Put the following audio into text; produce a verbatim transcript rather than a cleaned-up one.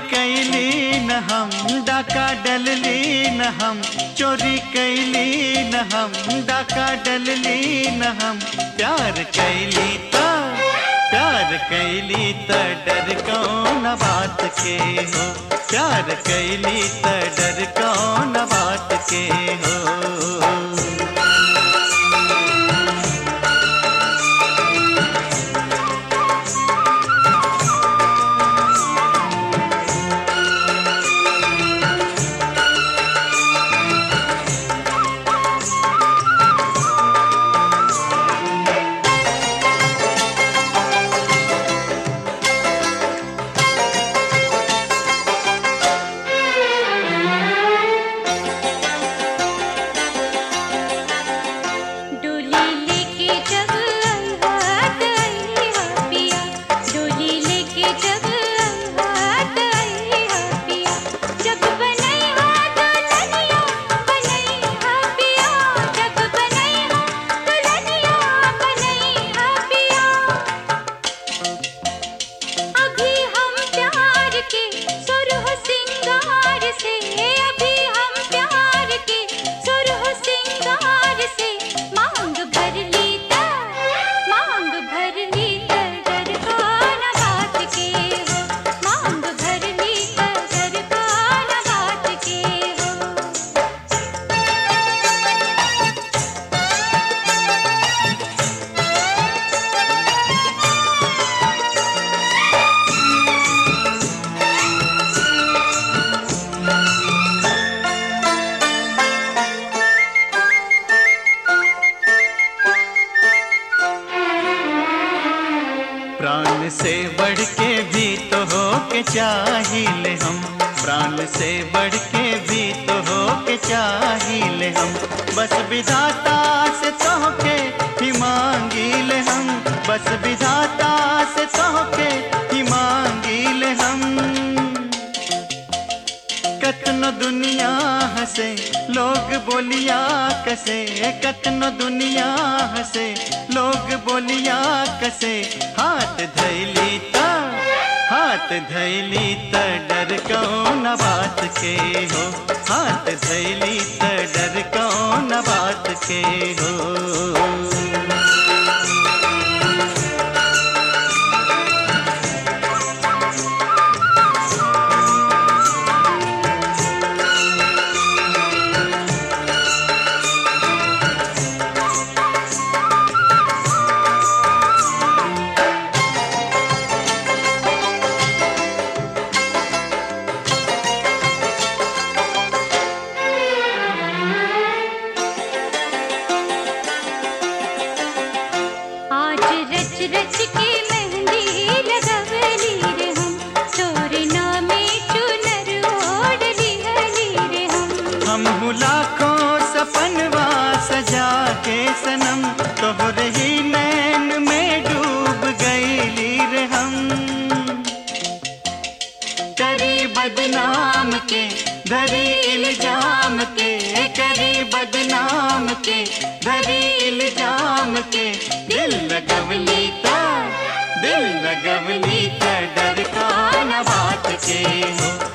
कैली न हम, डाका डलली न हम, चोरी कैली न हम, डाका डलली न हम। प्यार कैली त प्यार कैली त डर कौन बात के हो, प्यार कैली त डर कौन बात के हो। प्राण से बढ़ के भी तो हो के चाहिए हम, प्राण से बढ़ के भी तो हो के चाहिए हम। बस विधाता से तो के ही मांगिले हम, बस विधाता से तो के ही मांगिले हम। कतनो दुनिया हंसे लोग बोलिया कसे, कतनो दुनिया हंसे लोग बोलिया कसे। हाथ धैली त हाथ धैली त डर कौन बात के हो, हाथ धैली त डर कौन बात के हो। रच के मेहंदी लगवली रे हम, तोरे नामे चुनर ओढ़ली हली रे हम। हम लाखों सपनवा सजा के सनम, तोहरे ही नैन में डूब गईली रे हम। करी बदनाम के धरी इल्जाम के, करी बदनाम के धरी इल्जाम के। दिल लगवली त दिल लगवली त डर कौन बात के हो,